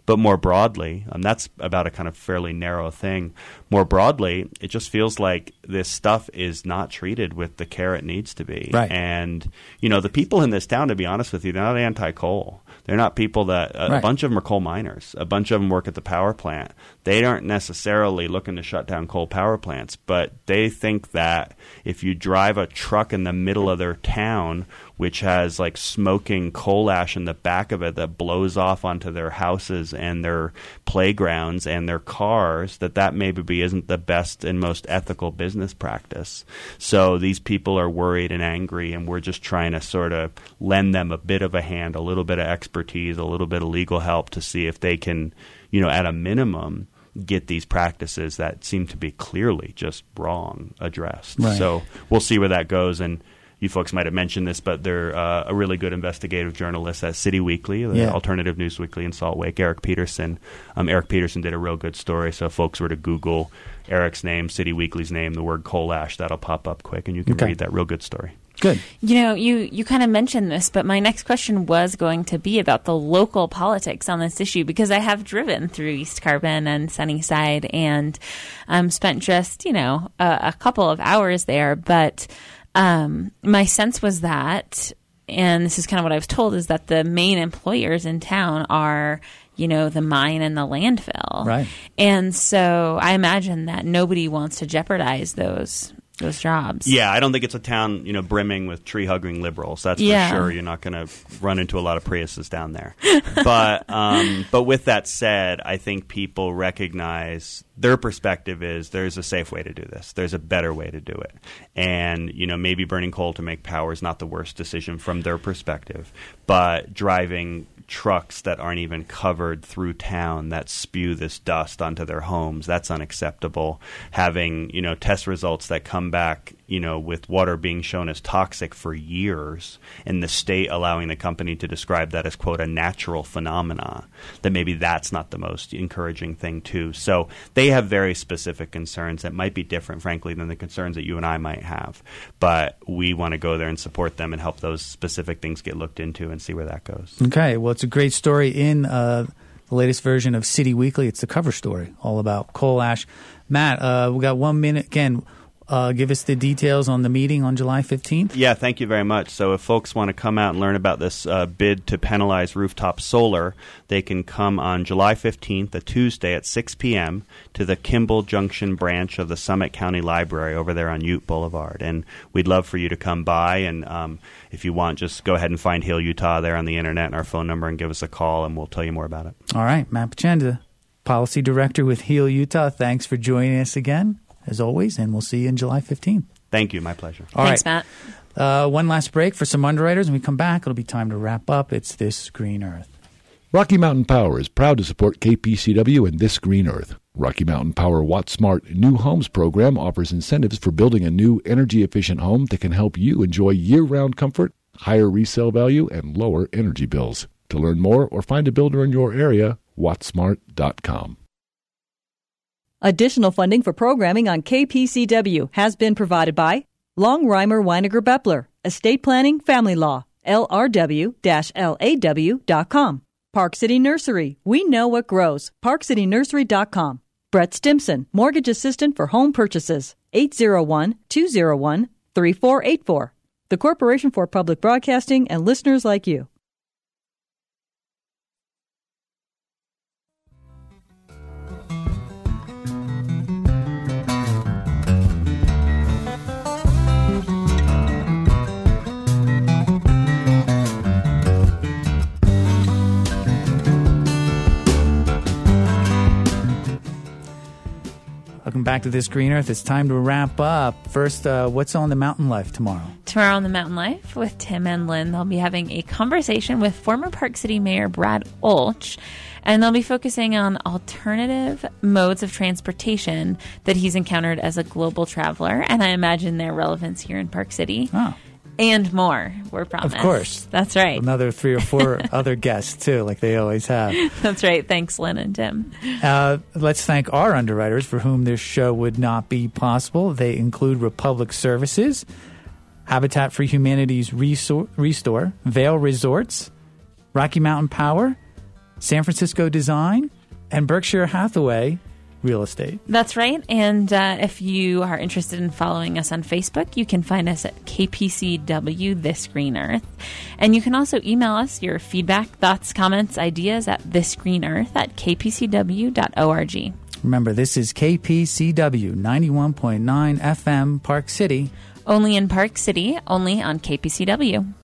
But more broadly, and that's about a kind of fairly narrow thing, more broadly, it just feels like this stuff is not treated with the care it needs to be. Right. And, you know, the people in this town, to be honest with you, they're not anti-coal. They're not people that – a Right. bunch of them are coal miners. A bunch of them work at the power plant. They aren't necessarily looking to shut down coal power plants, but they think that if you drive a truck in the middle of their town which has like smoking coal ash in the back of it that blows off onto their houses and their playgrounds and their cars, that that maybe isn't the best and most ethical business practice. So these people are worried and angry, and we're just trying to sort of lend them a bit of a hand, a little bit of expertise, a little bit of legal help to see if they can, you know, at a minimum, get these practices that seem to be clearly just wrong addressed. Right. So we'll see where that goes. And you folks might have mentioned this, but they're uh, a really good investigative journalist at City Weekly, the yeah. alternative news weekly in Salt Lake, Eric Peterson. Um, Eric Peterson did a real good story. So if folks were to Google Eric's name, City Weekly's name, the word coal ash, that'll pop up quick, and you can okay. read that real good story. Good. You know, you, you kind of mentioned this, but my next question was going to be about the local politics on this issue, because I have driven through East Carbon and Sunnyside and um, spent just, you know, a, a couple of hours there. But um, my sense was that, and this is kind of what I was told, is that the main employers in town are, you know, the mine and the landfill. Right. And so I imagine that nobody wants to jeopardize those those jobs. Yeah, I don't think it's a town, you know, brimming with tree-hugging liberals. That's yeah. for sure. You're not going to run into a lot of Priuses down there. but um, but with that said, I think people recognize their perspective is there's a safe way to do this. There's a better way to do it. And, you know, maybe burning coal to make power is not the worst decision from their perspective, but driving trucks that aren't even covered through town that spew this dust onto their homes, that's unacceptable. Having, you know, test results that come back, you know, with water being shown as toxic for years, and the state allowing the company to describe that as, quote, a natural phenomena, that maybe that's not the most encouraging thing too. So they have very specific concerns that might be different, frankly, than the concerns that you and I might have. But we want to go there and support them and help those specific things get looked into and see where that goes. Okay, well, it's a great story in uh, the latest version of City Weekly. It's the cover story, all about coal ash. Matt, uh, we got one minute. Again, uh, give us the details on the meeting on July fifteenth. Yeah, thank you very much. So if folks want to come out and learn about this uh, bid to penalize rooftop solar, they can come on July fifteenth, a Tuesday at six p.m. to the Kimball Junction branch of the Summit County Library over there on Ute Boulevard. And we'd love for you to come by. And um, if you want, just go ahead and find Heal Utah there on the internet and our phone number and give us a call, and we'll tell you more about it. All right, Matt Pachenda, Policy Director with Heal Utah. Thanks for joining us again, as always, and we'll see you on July fifteenth. Thank you. My pleasure. All Thanks, right. Matt. Uh, one last break for some underwriters. When we come back, it'll be time to wrap up. It's This Green Earth. Rocky Mountain Power is proud to support K P C W and This Green Earth. Rocky Mountain Power Watt Smart New Homes program offers incentives for building a new energy-efficient home that can help you enjoy year-round comfort, higher resale value, and lower energy bills. To learn more or find a builder in your area, watt smart dot com. Additional funding for programming on K P C W has been provided by Longheimer Weiniger Beppler, Estate Planning Family Law, L R W L A W dot com. Park City Nursery, we know what grows, park city nursery dot com. Brett Stimson, Mortgage Assistant for Home Purchases, eight zero one, two zero one, three four eight four. The Corporation for Public Broadcasting and listeners like you. Welcome back to This Green Earth. It's time to wrap up. First, uh, what's on the Mountain Life tomorrow? Tomorrow on the Mountain Life with Tim and Lynn, they'll be having a conversation with former Park City Mayor Brad Olch, and they'll be focusing on alternative modes of transportation that he's encountered as a global traveler, and I imagine their relevance here in Park City. Oh. And more, we're promised. Of course. That's right. Another three or four other guests, too, like they always have. That's right. Thanks, Lynn and Tim. Uh, let's thank our underwriters for whom this show would not be possible. They include Republic Services, Habitat for Humanity's Resor- Restore, Vail Resorts, Rocky Mountain Power, San Francisco Design, and Berkshire Hathaway Real Estate. That's right. And uh, if you are interested in following us on Facebook, you can find us at K P C W This Green Earth. And you can also email us your feedback, thoughts, comments, ideas at thisgreenearth at k p c w dot org. Remember, this is K P C W ninety-one point nine F M, Park City. Only in Park City, only on K P C W.